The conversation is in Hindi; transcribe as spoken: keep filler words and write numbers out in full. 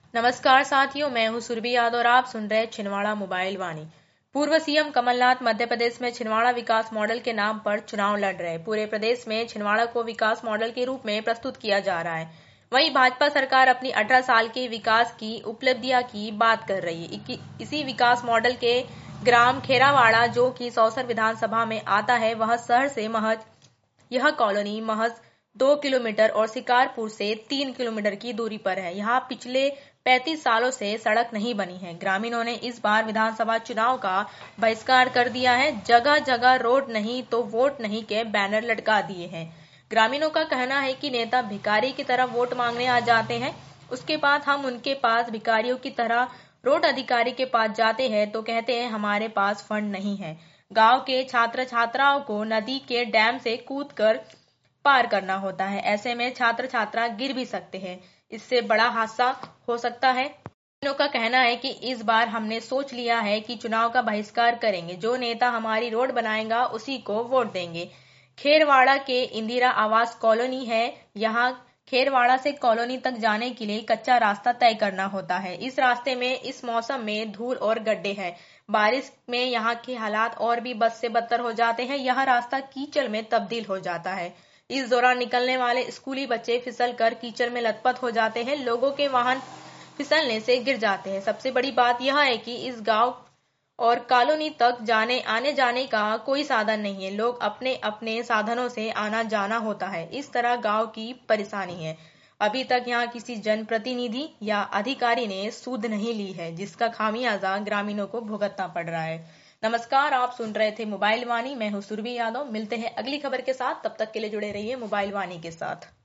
नमस्कार साथियों, मैं हूं सुरभि यादव और आप सुन रहे छिंदवाड़ा मोबाइल वाणी। पूर्व सीएम कमलनाथ मध्य प्रदेश में छिंदवाड़ा विकास मॉडल के नाम पर चुनाव लड़ रहे। पूरे प्रदेश में छिंदवाड़ा को विकास मॉडल के रूप में प्रस्तुत किया जा रहा है। वहीं भाजपा सरकार अपनी अठारह साल के विकास की उपलब्धियां की बात कर रही है। इसी विकास मॉडल के ग्राम खेरावाड़ा, जो कि सौसर विधानसभा में आता है, वह शहर से महज यह कॉलोनी महज दो किलोमीटर और शिकारपुर से तीन किलोमीटर की दूरी पर है। यहाँ पिछले पैंतीस सालों से सड़क नहीं बनी है। ग्रामीणों ने इस बार विधानसभा चुनाव का बहिष्कार कर दिया है। जगह जगह रोड नहीं तो वोट नहीं के बैनर लटका दिए हैं। ग्रामीणों का कहना है कि नेता भिखारी की तरह वोट मांगने आ जाते हैं, उसके बाद हम उनके पास भिखारियों की तरह रोड अधिकारी के पास जाते हैं तो कहते हैं हमारे पास फंड नहीं है। गांव के छात्र छात्राओं को नदी के डैम से कूद कर पार करना होता है। ऐसे में छात्र छात्रा गिर भी सकते हैं, इससे बड़ा हादसा हो सकता है। ग्रामीणों का कहना है कि इस बार हमने सोच लिया है कि चुनाव का बहिष्कार करेंगे। जो नेता हमारी रोड बनाएगा उसी को वोट देंगे। खेरवाड़ा के इंदिरा आवास कॉलोनी है। यहाँ खेरवाड़ा से कॉलोनी तक जाने के लिए कच्चा रास्ता तय करना होता है। इस रास्ते में इस मौसम में धूल और गड्ढे हैं। बारिश में यहाँ के हालात और भी बद से बदतर हो जाते हैं। यह रास्ता कीचड़ में तब्दील हो जाता है। इस दौरान निकलने वाले स्कूली बच्चे फिसल कर कीचड़ में लथपथ हो जाते हैं। लोगों के वाहन फिसलने से गिर जाते हैं। सबसे बड़ी बात यह है कि इस गांव और कॉलोनी तक जाने आने जाने का कोई साधन नहीं है। लोग अपने अपने साधनों से आना जाना होता है। इस तरह गांव की परेशानी है। अभी तक यहाँ किसी जनप्रतिनिधि या अधिकारी ने सूद नहीं ली है, जिसका खामियाजा ग्रामीणों को भुगतना पड़ रहा है। नमस्कार, आप सुन रहे थे मोबाइल वाणी। मैं हूं सुरभि यादव। मिलते हैं अगली खबर के साथ। तब तक के लिए जुड़े रहिए मोबाइल वाणी के साथ।